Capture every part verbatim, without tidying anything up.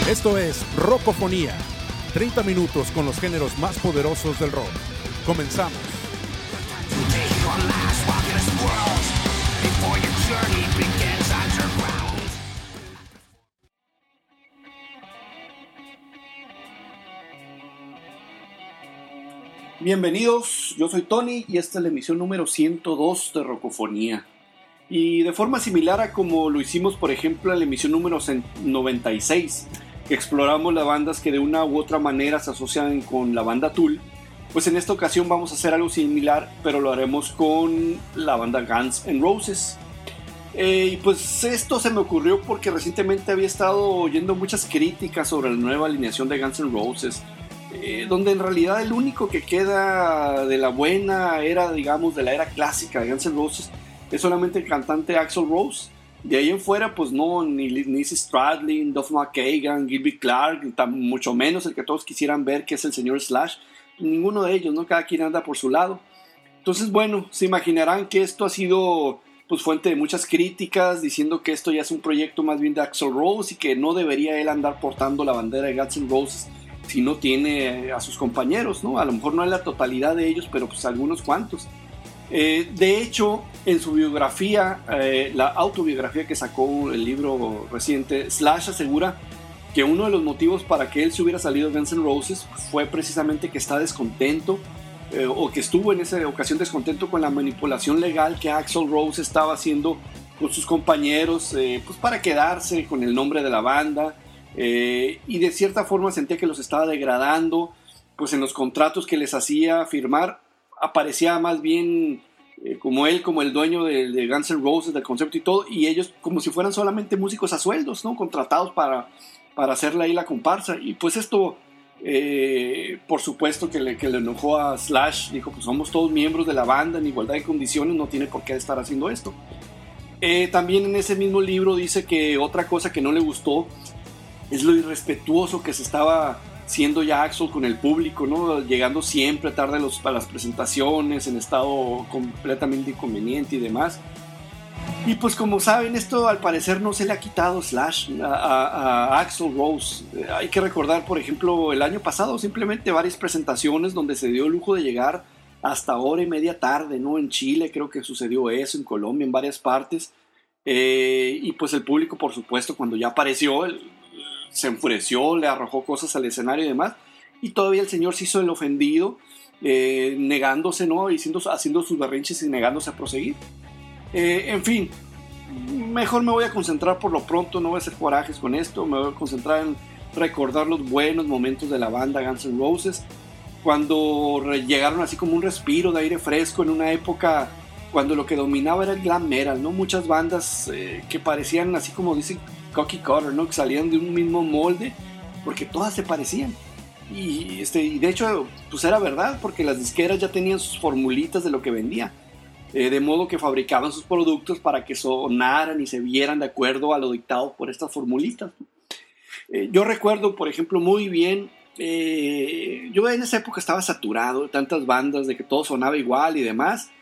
Esto es Rockofonía, treinta minutos con los géneros más poderosos del rock. Comenzamos. Bienvenidos, yo soy Tony y esta es la emisión número ciento dos de Rockofonía. Y de forma similar a como lo hicimos, por ejemplo, en la emisión número noventa y seis, que exploramos las bandas que de una u otra manera se asocian con la banda Tool, pues en esta ocasión vamos a hacer algo similar, pero lo haremos con la banda Guns N' Roses. Eh, y pues esto se me ocurrió porque recientemente había estado oyendo muchas críticas sobre la nueva alineación de Guns N' Roses, eh, donde en realidad el único que queda de la buena era, digamos, de la era clásica de Guns N' Roses, es solamente el cantante Axl Rose. De ahí en fuera, pues no, ni Lindsey Stradlin, Duff McKagan, Gilby Clarke, tan mucho menos el que todos quisieran ver, que es el señor Slash. Ninguno de ellos, ¿no? Cada quien anda por su lado. Entonces, bueno, se imaginarán que esto ha sido pues fuente de muchas críticas, diciendo que esto ya es un proyecto más bien de Axl Rose y que no debería él andar portando la bandera de Guns N' Roses si no tiene a sus compañeros, ¿no? A lo mejor no es la totalidad de ellos, pero pues algunos cuantos. Eh, de hecho, en su biografía, eh, la autobiografía que sacó el libro reciente, Slash asegura que uno de los motivos para que él se hubiera salido de Guns N' Roses fue precisamente que está descontento, eh, o que estuvo en esa ocasión descontento con la manipulación legal que Axl Rose estaba haciendo con sus compañeros, eh, pues para quedarse con el nombre de la banda, eh, y de cierta forma sentía que los estaba degradando, pues en los contratos que les hacía firmar aparecía más bien eh, como él, como el dueño de, de Guns N' Roses, del concepto y todo, y ellos como si fueran solamente músicos a sueldos, ¿no? Contratados para, para hacerle ahí la comparsa. Y pues esto, eh, por supuesto que le, que le enojó a Slash. Dijo, pues somos todos miembros de la banda, en igualdad de condiciones, no tiene por qué estar haciendo esto. Eh, también en ese mismo libro dice que otra cosa que no le gustó es lo irrespetuoso que se estaba siendo ya Axl con el público, ¿no? Llegando siempre tarde a, los, a las presentaciones, en estado completamente inconveniente y demás. Y pues como saben, esto al parecer no se le ha quitado Slash a, a, a Axl Rose. Eh, hay que recordar, por ejemplo, el año pasado simplemente varias presentaciones donde se dio el lujo de llegar hasta hora y media tarde, ¿no? En Chile creo que sucedió eso, en Colombia, en varias partes. Eh, y pues el público, por supuesto, cuando ya apareció, el, se enfureció, le arrojó cosas al escenario y demás, y todavía el señor se hizo el ofendido, eh, negándose, ¿no? Haciendo, haciendo sus berrinches y negándose a proseguir. Eh, en fin, mejor me voy a concentrar por lo pronto, no voy a hacer corajes con esto, me voy a concentrar en recordar los buenos momentos de la banda Guns N' Roses, cuando llegaron así como un respiro de aire fresco en una época cuando lo que dominaba era el glam metal, ¿no? Muchas bandas eh, que parecían así como dicen cookie cutter, ¿no? Que salían de un mismo molde, porque todas se parecían. Y, este, y de hecho, pues era verdad, porque las disqueras ya tenían sus formulitas de lo que vendían. Eh, de modo que fabricaban sus productos para que sonaran y se vieran de acuerdo a lo dictado por estas formulitas. Eh, yo recuerdo, por ejemplo, muy bien, eh, yo en esa época estaba saturado de tantas bandas, de que todo sonaba igual y demás.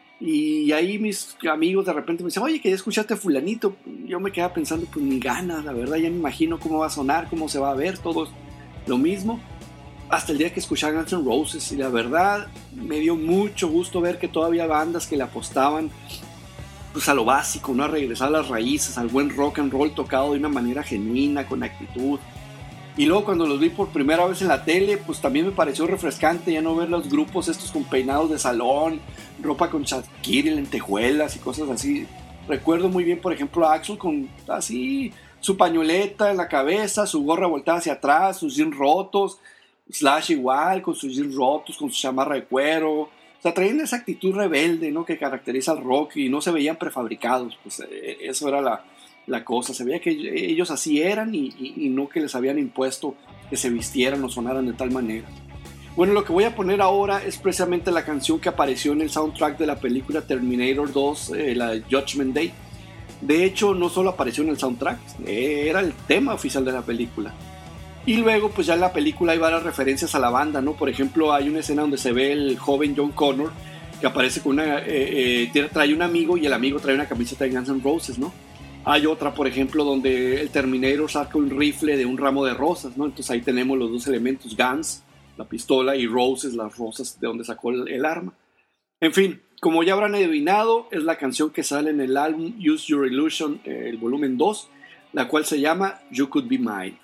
Y ahí mis amigos de repente me dicen, oye, que ya escuchaste fulanito. Yo me quedaba pensando, pues ni ganas, la verdad, ya me imagino cómo va a sonar, cómo se va a ver, todo lo mismo. Hasta el día que escuché a Guns N' Roses, y la verdad me dio mucho gusto ver que todavía había bandas que le apostaban pues a lo básico, ¿no? A regresar a las raíces, al buen rock and roll tocado de una manera genuina, con actitud. Y luego cuando los vi por primera vez en la tele, pues también me pareció refrescante ya no ver los grupos estos con peinados de salón, ropa con Shakira y lentejuelas y cosas así. Recuerdo muy bien, por ejemplo, a Axl con así su pañoleta en la cabeza, su gorra voltada hacia atrás, sus jeans rotos, Slash igual, con sus jeans rotos, con su chamarra de cuero. O sea, traían esa actitud rebelde, ¿no? Que caracteriza al rock y no se veían prefabricados. Pues eh, eso era la... la cosa, se veía que ellos así eran y, y, y no que les habían impuesto que se vistieran o sonaran de tal manera. Bueno, lo que voy a poner ahora es precisamente la canción que apareció en el soundtrack de la película Terminator dos, eh, la de Judgment Day. De hecho, no solo apareció en el soundtrack, eh, era el tema oficial de la película. Y luego, pues ya en la película hay varias referencias a la banda, ¿no? Por ejemplo, hay una escena donde se ve el joven John Connor que aparece con una... Eh, eh, trae un amigo y el amigo trae una camiseta de Guns N' Roses, ¿no? Hay otra, por ejemplo, donde el Terminator saca un rifle de un ramo de rosas, ¿no? Entonces ahí tenemos los dos elementos, Guns, la pistola, y Roses, las rosas de donde sacó el, el arma. En fin, como ya habrán adivinado, es la canción que sale en el álbum Use Your Illusion, eh, el volumen dos, la cual se llama You Could Be Mine.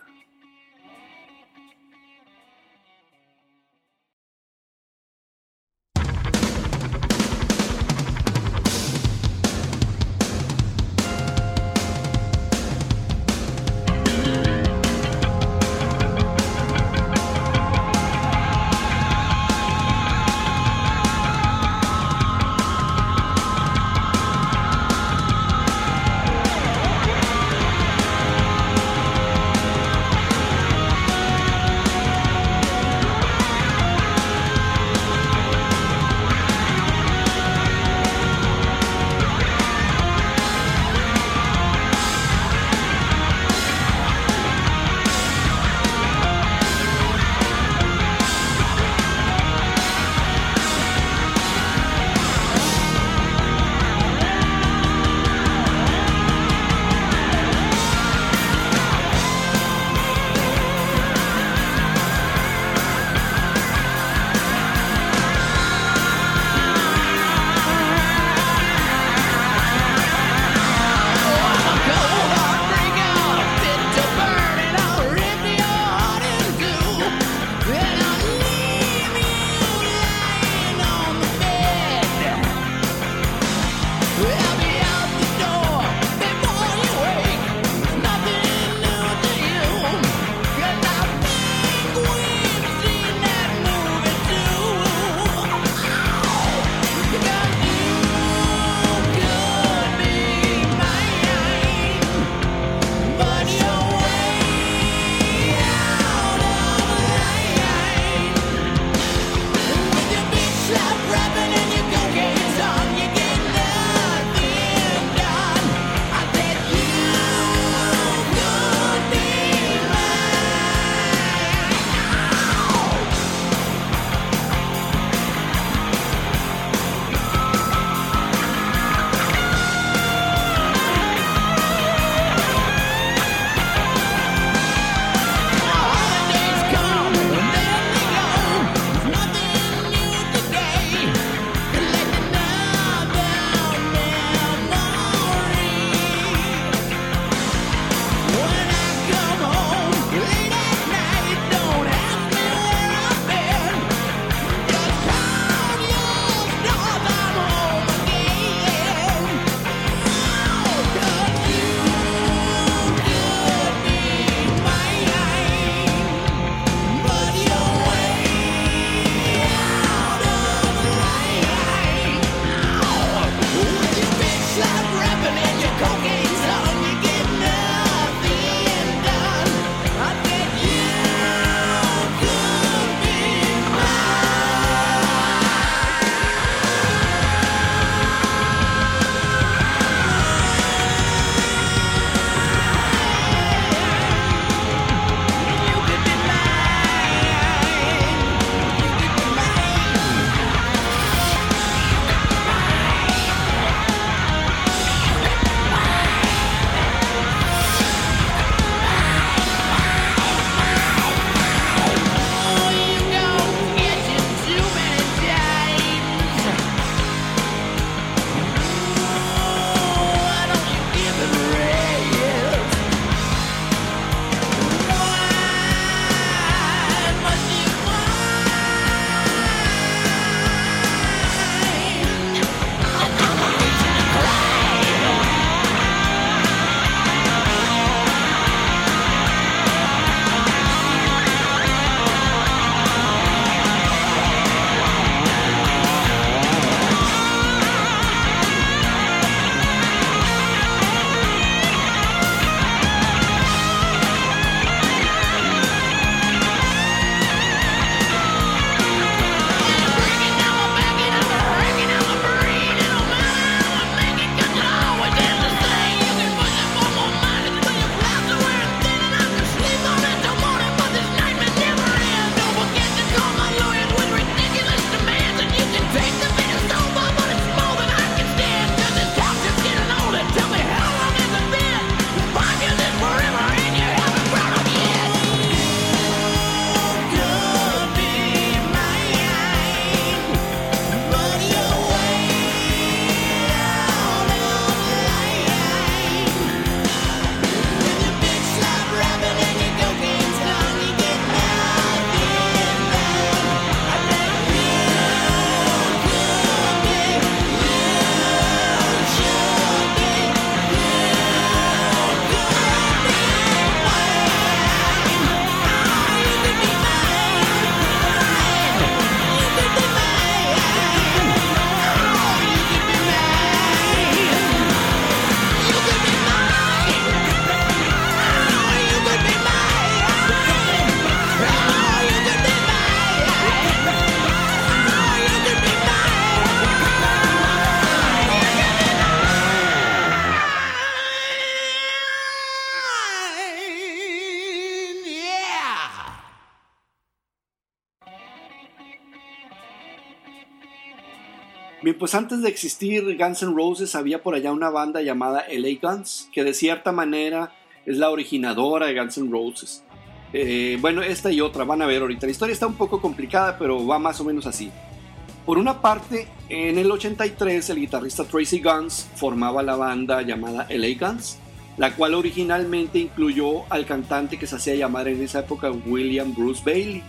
Bien, pues antes de existir Guns N' Roses había por allá una banda llamada L A Guns, que de cierta manera es la originadora de Guns N' Roses. Eh, bueno, esta y otra, van a ver ahorita. La historia está un poco complicada, pero va más o menos así. Por una parte, en el ochenta y tres el guitarrista Tracy Guns formaba la banda llamada L A Guns, la cual originalmente incluyó al cantante que se hacía llamar en esa época William Bruce Bailey.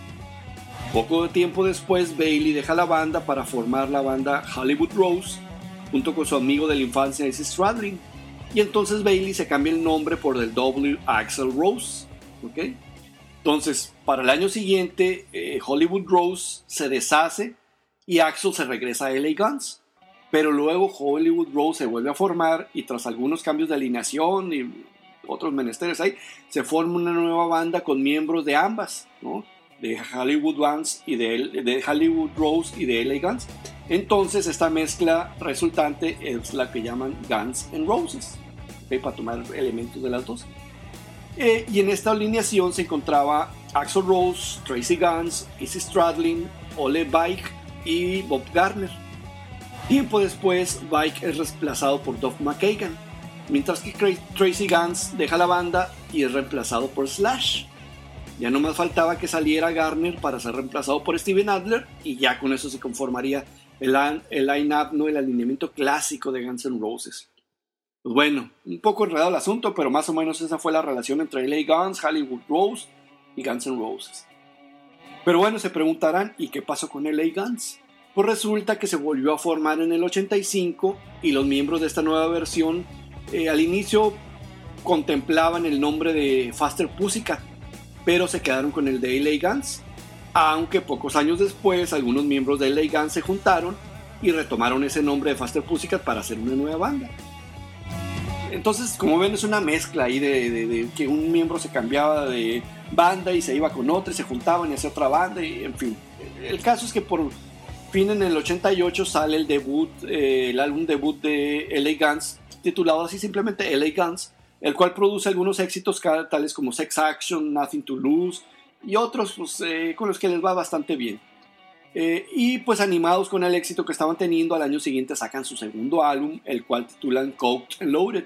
Poco tiempo después, Bailey deja la banda para formar la banda Hollywood Rose junto con su amigo de la infancia Izzy Stradlin, y entonces Bailey se cambia el nombre por el W. Axl Rose. ¿Okay? Entonces, para el año siguiente, eh, Hollywood Rose se deshace y Axl se regresa a L A Guns, pero luego Hollywood Rose se vuelve a formar y tras algunos cambios de alineación y otros menesteres ahí, se forma una nueva banda con miembros de ambas, ¿no? De Hollywood Guns y de, de Hollywood Rose y de L A Guns. Entonces esta mezcla resultante es la que llaman Guns N' Roses, ¿okay? Para tomar elementos de las dos. Eh, y en esta alineación se encontraba Axl Rose, Tracy Guns, Izzy Stradlin, Ole Bike y Bob Garner. Tiempo después, Bike es reemplazado por Duff McKagan, mientras que Tracy Guns deja la banda y es reemplazado por Slash. Ya no más faltaba que saliera Garner para ser reemplazado por Steven Adler y ya con eso se conformaría el, el line-up, ¿no? El alineamiento clásico de Guns N' Roses. Pues bueno, un poco enredado el asunto, pero más o menos esa fue la relación entre L A Guns, Hollywood Rose y Guns N' Roses. Pero bueno, se preguntarán, ¿y qué pasó con L A Guns? Pues resulta que se volvió a formar en el ochenta y cinco y los miembros de esta nueva versión eh, al inicio contemplaban el nombre de Faster Pussycat, pero se quedaron con el de L A Guns, aunque pocos años después algunos miembros de L A Guns se juntaron y retomaron ese nombre de Faster Pussycat para hacer una nueva banda. Entonces, como ven, es una mezcla ahí de, de, de que un miembro se cambiaba de banda y se iba con otro y se juntaban y hacía otra banda y en fin. El caso es que por fin en el ochenta y ocho sale el debut, eh, el álbum debut de L A Guns, titulado así simplemente L A Guns, el cual produce algunos éxitos tales como Sex Action, Nothing to Lose y otros pues, eh, con los que les va bastante bien. Eh, y pues animados con el éxito que estaban teniendo, al año siguiente sacan su segundo álbum, el cual titulan Coked and Loaded,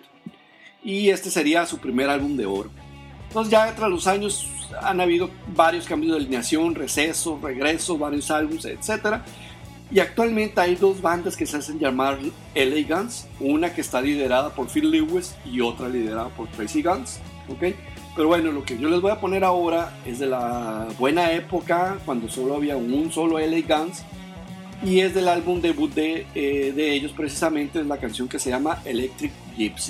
y este sería su primer álbum de oro. Entonces ya tras los años han habido varios cambios de alineación, recesos, regresos, varios álbumes, etcétera. Y actualmente hay dos bandas que se hacen llamar L A Guns, una que está liderada por Phil Lewis y otra liderada por Tracy Guns, ¿okay? Pero bueno, lo que yo les voy a poner ahora es de la buena época, cuando solo había un solo L A Guns, y es del álbum debut de, eh, de ellos precisamente, es la canción que se llama Electric Gypsy.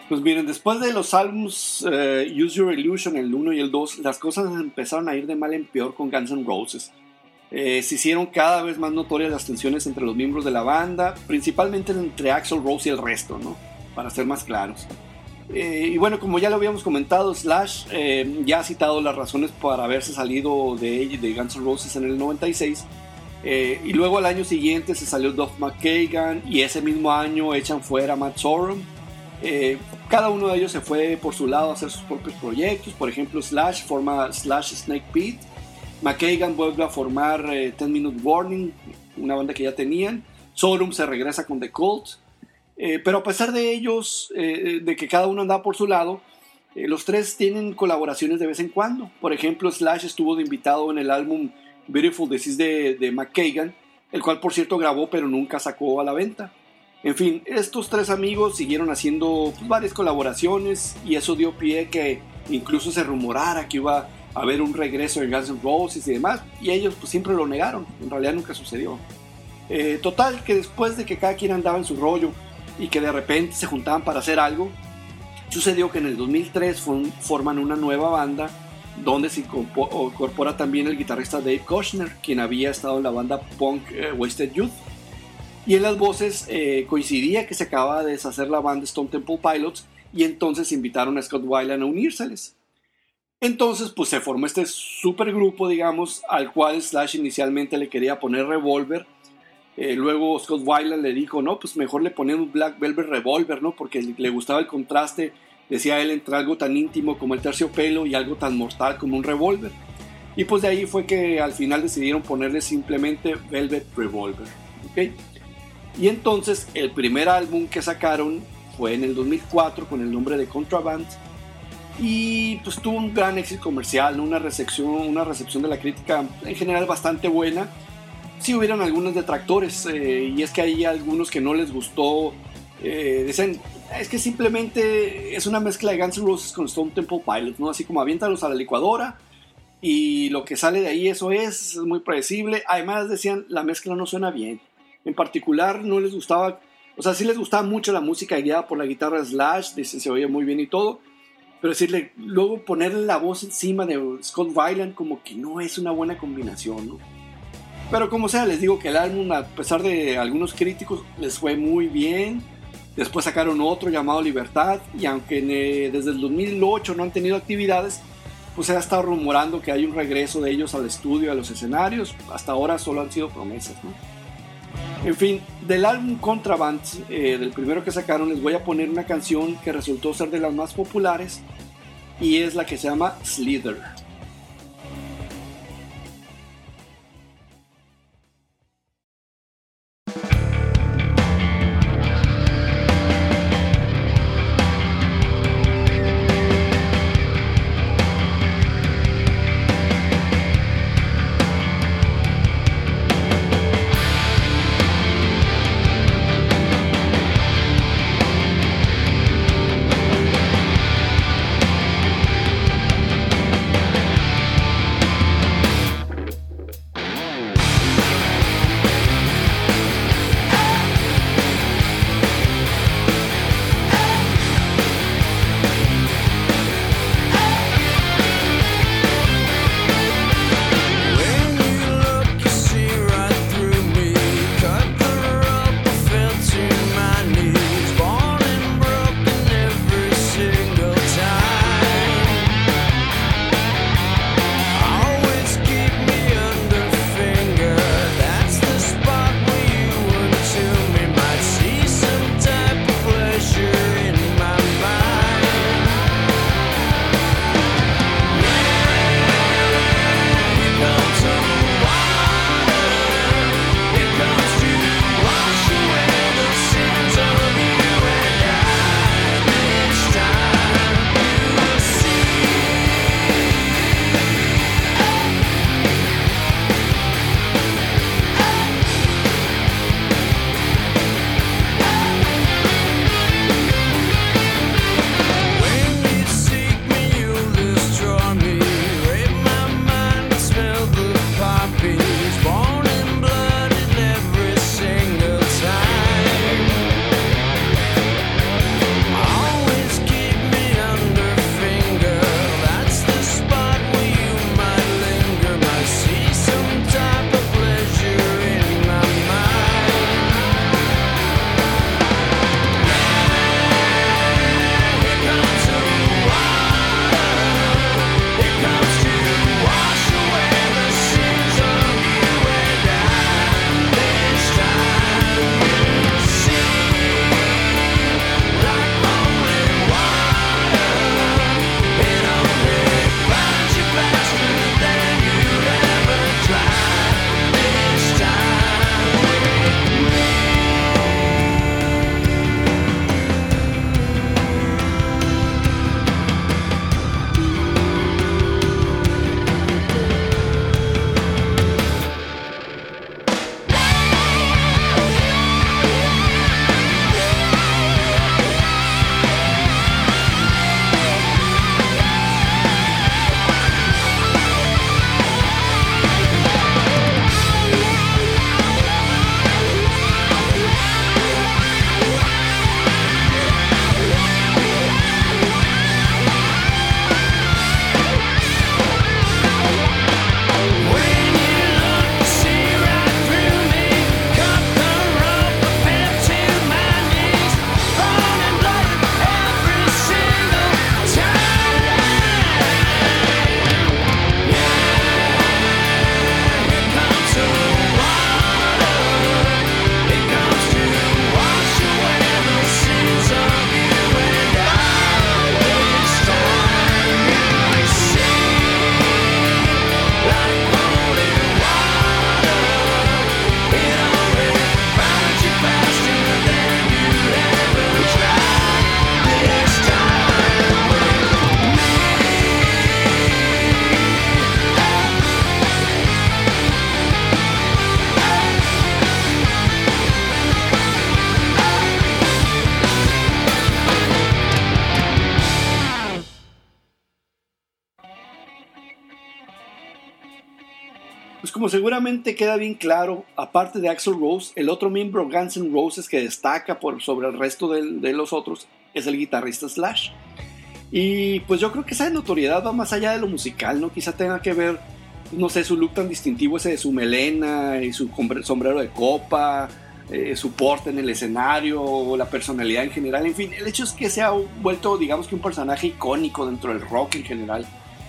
Pues miren, después de los álbumes uh, Use Your Illusion, el uno y el dos, las cosas empezaron a ir de mal en peor con Guns N' Roses. Eh, se hicieron cada vez más notorias las tensiones entre los miembros de la banda, principalmente entre Axl Rose y el resto, ¿no? Para ser más claros. Eh, y bueno, como ya lo habíamos comentado, Slash eh, ya ha citado las razones para haberse salido de, de Guns N' Roses en el noventa y seis. Eh, y luego al año siguiente se salió Duff McKagan y ese mismo año echan fuera a Matt Sorum. Eh, cada uno de ellos se fue por su lado a hacer sus propios proyectos. Por ejemplo, Slash forma Slash Snake Pit. McKagan vuelve a formar eh, ten minute Warning, una banda que ya tenían. Sorum se regresa con The Cult. Eh, pero a pesar de ellos, eh, de que cada uno andaba por su lado, eh, los tres tienen colaboraciones de vez en cuando. Por ejemplo, Slash estuvo de invitado en el álbum Beautiful Disease de, de McKagan, el cual por cierto grabó pero nunca sacó a la venta. En fin, estos tres amigos siguieron haciendo pues, varias colaboraciones y eso dio pie a que incluso se rumorara que iba a haber un regreso de Guns N' Roses y demás, y ellos pues siempre lo negaron, en realidad nunca sucedió. Eh, total, que después de que cada quien andaba en su rollo y que de repente se juntaban para hacer algo, sucedió que en el dos mil tres forman una nueva banda donde se incorpora también el guitarrista Dave Kushner, quien había estado en la banda punk eh, Wasted Youth, y en las voces eh, coincidía que se acababa de deshacer la banda Stone Temple Pilots y entonces invitaron a Scott Weiland a unírseles. Entonces pues se formó este supergrupo, digamos, al cual Slash inicialmente le quería poner Revolver. Eh, luego Scott Weiland le dijo, no, pues mejor le ponemos Black Velvet Revolver, ¿no? Porque le gustaba el contraste, decía él, entre algo tan íntimo como el Terciopelo y algo tan mortal como un revólver. Y pues de ahí fue que al final decidieron ponerle simplemente Velvet Revolver, ¿ok? Y entonces el primer álbum que sacaron fue en el dos mil cuatro con el nombre de Contraband. Y pues tuvo un gran éxito comercial, ¿no? una, recepción, una recepción de la crítica en general bastante buena. Sí hubieron algunos detractores, eh, y es que hay algunos que no les gustó, eh, dicen, es que simplemente es una mezcla de Guns N' Roses con Stone Temple Pilots, ¿no? Así como aviéntalos a la licuadora y lo que sale de ahí eso es, es muy predecible. Además decían, la mezcla no suena bien. En particular no les gustaba, o sea, sí les gustaba mucho la música guiada por la guitarra Slash, dice, se oye muy bien y todo, pero decirle, luego ponerle la voz encima de Scott Weiland como que no es una buena combinación, ¿no? Pero como sea, les digo que el álbum, a pesar de algunos críticos, les fue muy bien. Después sacaron otro llamado Libertad, y aunque eh, desde el dos mil ocho no han tenido actividades, pues se ha estado rumorando que hay un regreso de ellos al estudio, a los escenarios. Hasta ahora solo han sido promesas, ¿no? En fin, del álbum Contraband, eh, del primero que sacaron, les voy a poner una canción que resultó ser de las más populares, y es la que se llama Slither. Pues como seguramente queda bien claro, aparte de Axl Rose, el otro miembro Guns N' Roses que destaca por sobre el resto de, de los otros es el guitarrista Slash. Y pues yo creo que esa notoriedad va más allá de lo musical, ¿no? Quizá tenga que ver, no sé, su look tan distintivo ese de su melena y su sombrero de copa, eh, su porte en el escenario, o la personalidad en general, en fin, el hecho es que se ha vuelto, digamos que un personaje icónico dentro del rock en general.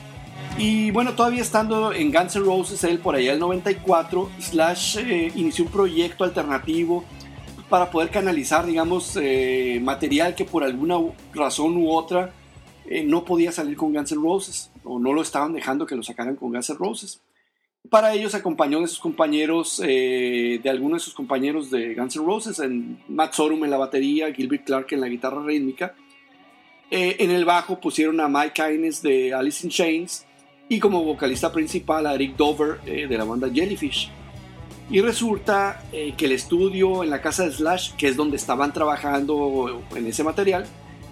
Y bueno, todavía estando en Guns N' Roses, él por allá del noventa y cuatro, Slash eh, inició un proyecto alternativo para poder canalizar, digamos, eh, material que por alguna razón u otra eh, no podía salir con Guns N' Roses, o no lo estaban dejando que lo sacaran con Guns N' Roses. Para ello se acompañó de sus compañeros, eh, de algunos de sus compañeros de Guns N' Roses, en Matt Sorum en la batería, Gilbert Clark en la guitarra rítmica. Eh, en el bajo pusieron a Mike Inez de Alice in Chains, y como vocalista principal a Eric Dover eh, de la banda Jellyfish. Y resulta eh, que el estudio en la casa de Slash, que es donde estaban trabajando en ese material,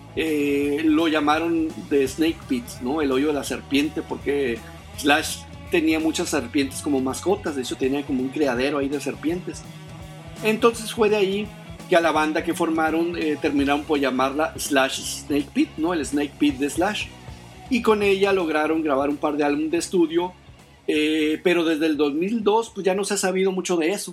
eh, lo llamaron The Snake Pit, ¿no? El hoyo de la serpiente, porque Slash tenía muchas serpientes como mascotas, de hecho tenía como un criadero ahí de serpientes. Entonces fue de ahí que a la banda que formaron eh, terminaron por llamarla Slash Snake Pit, ¿no? El Snake Pit de Slash. Y con ella lograron grabar un par de álbumes de estudio, eh, pero desde el dos mil dos pues ya no se ha sabido mucho de eso.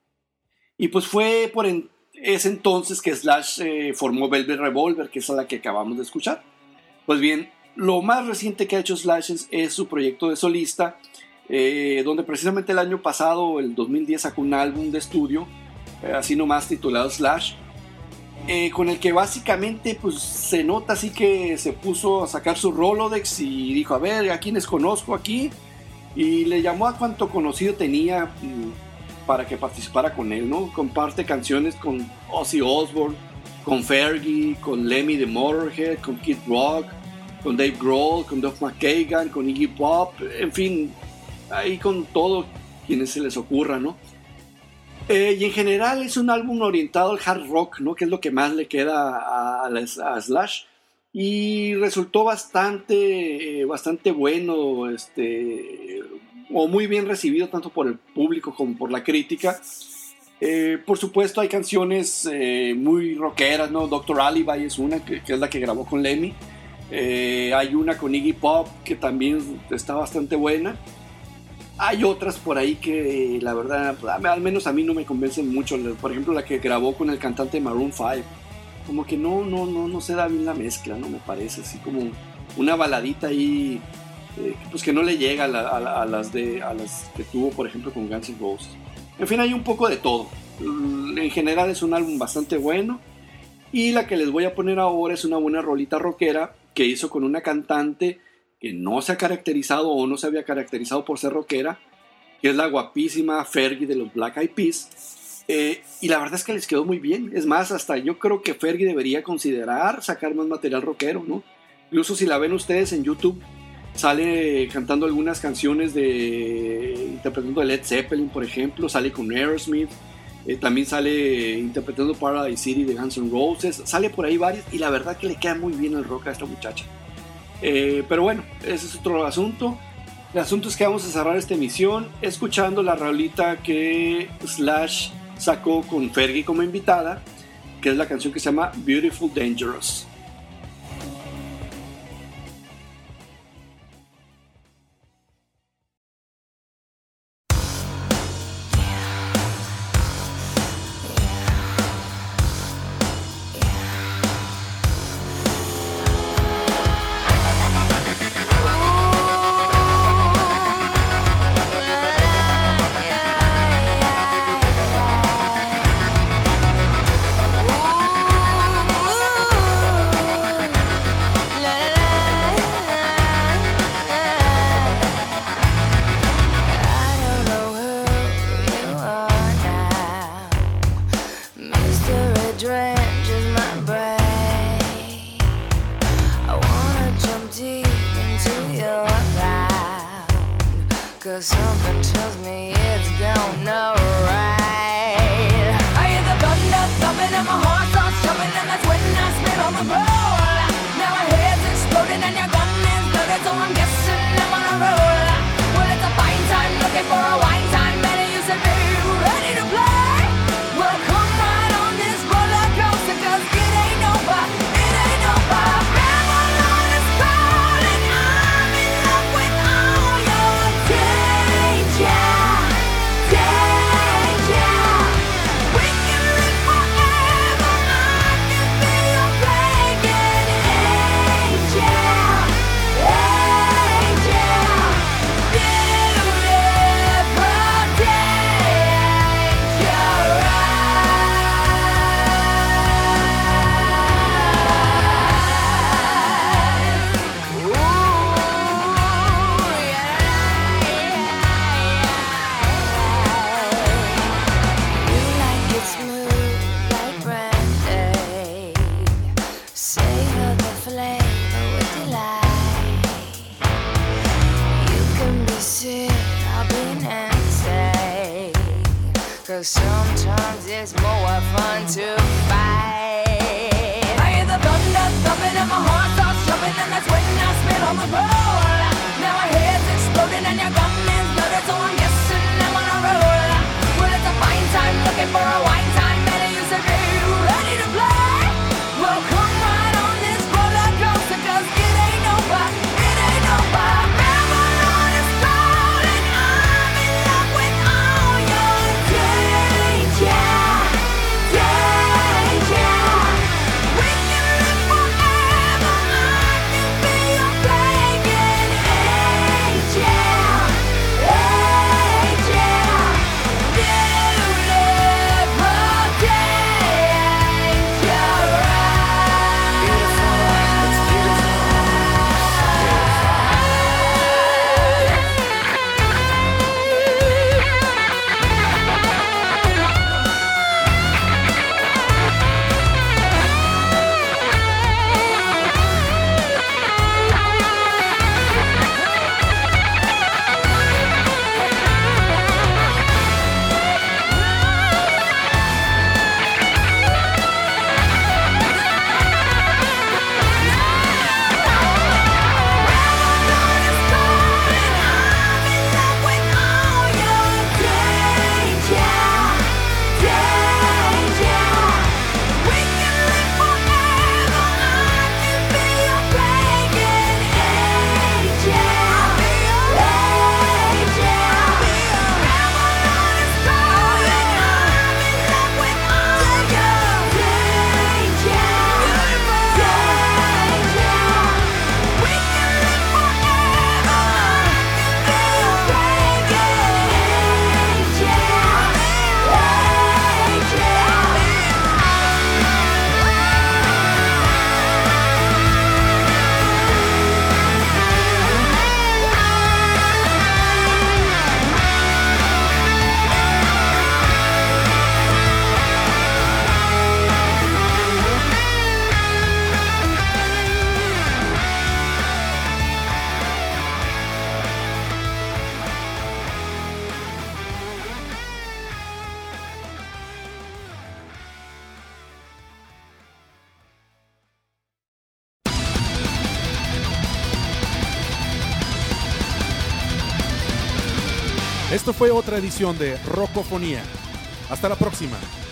Y pues fue por en, ese entonces que Slash eh, formó Velvet Revolver, que es la que acabamos de escuchar. Pues bien, lo más reciente que ha hecho Slash es, es su proyecto de solista, eh, donde precisamente el año pasado, el dos mil diez, sacó un álbum de estudio, eh, así nomás titulado Slash, Eh, con el que básicamente pues, se nota así que se puso a sacar su Rolodex y dijo, a ver, ¿a quiénes conozco aquí? Y le llamó a cuánto conocido tenía mm, para que participara con él, ¿no? Comparte canciones con Ozzy Osbourne, con Fergie, con Lemmy de Motorhead, con Kid Rock, con Dave Grohl, con Duff McKagan, con Iggy Pop, en fin, ahí con todo quienes se les ocurra, ¿no? Eh, y en general es un álbum orientado al hard rock, ¿no? Que es lo que más le queda a, a, a Slash. Y resultó bastante, eh, bastante bueno, este, o muy bien recibido tanto por el público como por la crítica. Eh, por supuesto hay canciones eh, muy rockeras, ¿no? Doctor Alibi es una, que, que es la que grabó con Lemmy. Eh, hay una con Iggy Pop que también está bastante buena. Hay otras por ahí que la verdad, al menos a mí no me convencen mucho. Por ejemplo, la que grabó con el cantante Maroon cinco. Como que no, no, no, no se da bien la mezcla, ¿no? Me parece así como una baladita ahí, eh, pues que no le llega a, la, a, la, a, las de, a las que tuvo, por ejemplo, con Guns N' Roses. En fin, hay un poco de todo. En general es un álbum bastante bueno. Y la que les voy a poner ahora es una buena rolita rockera que hizo con una cantante que no se ha caracterizado o no se había caracterizado por ser rockera, que es la guapísima Fergie de los Black Eyed Peas, eh, y la verdad es que les quedó muy bien. Es más, hasta yo creo que Fergie debería considerar sacar más material rockero, ¿no? Incluso si la ven ustedes en YouTube, sale cantando algunas canciones de interpretando de Led Zeppelin, por ejemplo, sale con Aerosmith, eh, también sale interpretando Paradise City de Guns N' Roses, sale por ahí varias, y la verdad que le queda muy bien el rock a esta muchacha. Eh, pero bueno, ese es otro asunto. El asunto es que vamos a cerrar esta emisión escuchando la rolita que Slash sacó con Fergie como invitada, que es la canción que se llama Beautiful Dangerous. Cause something tells me it's gonna ride. I hear the thunder thumping and my heart starts jumping, and that's when I spit on the roll. Now my head's exploding and your gun is loaded, so I'm guessing I'm on a roll. Well, it's a fine time looking for a wine. 'cause sometimes it's more fun to fight. I hear the thunder thumping and my heart starts jumping, and that's when I spit on the road. Now my head's exploding and your gun is loaded, so I'm guessing I'm on a roll. Well, it's a fine time looking for a wine time, and you said, are you ready to play? Well, come right on this roller coaster, 'cause it ain't over, it ain't over. Babylon is calling, I'm in love with all your danger, danger. We can live forever, I can be your playing angel, angel. Beautiful Esto fue otra edición de Rocofonía. Hasta la próxima.